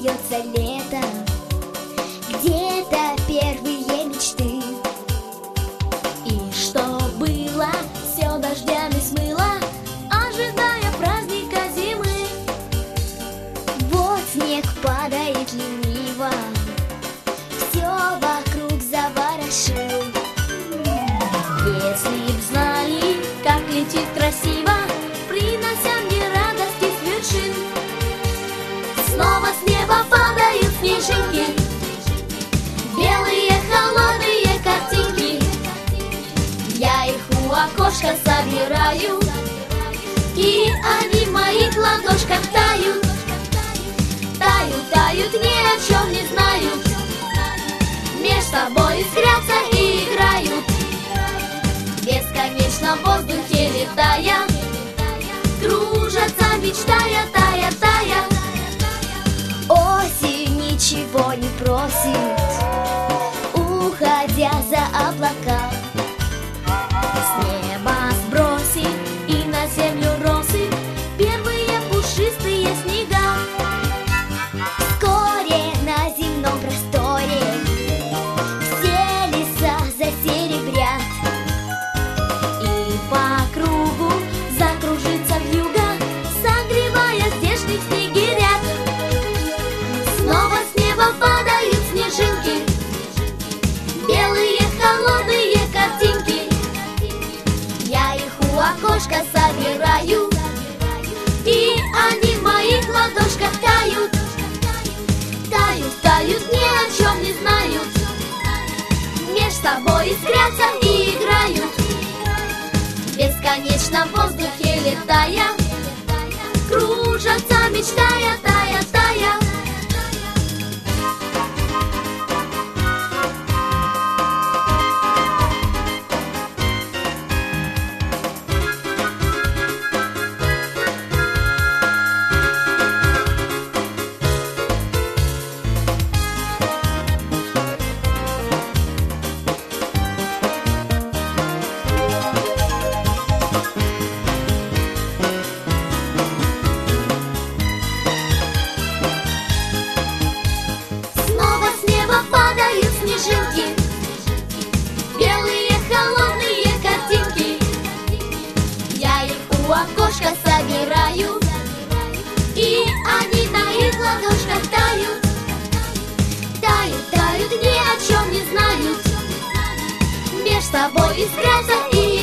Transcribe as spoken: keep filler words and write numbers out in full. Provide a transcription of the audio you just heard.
смеется лето, где-то первые мечты. И что было, все дождями смыло, ожидая праздника зимы. Вот снег падает лениво, все вокруг заворошил. Если б знали, как летит красиво, принося мне радости с вершин. Снова с неба падают снежинки, белые холодные картинки. Я их у окошка собираю, и они в моих ладошках тают. Тают, тают, ни о чем не знают, меж собой искрятся и играют. Бесконечно в воздухе летая, кружатся, мечтая, тая, тая. Осень ничего не просит, уходя за облака. С неба сбросит и на землю росы первые пушистые снега. Вскоре на земном просторе все леса засеребрят, и по кругу закружится вьюга, согревая здешних снегирят. Снова с неба падают снежинки, белые холодные картинки. Я их у окошка собираю, и они в моих ладошках тают. Тают, тают, ни о чем не знают, меж собой искрятся и играют. Бесконечно в воздухе летая, кружатся, мечтая, тая, тая. Снежинки, белые холодные картинки. Я их у окошка собираю, и они на их ладошках тают. Тают, тают, ни о чем не знают, меж собой искрятся и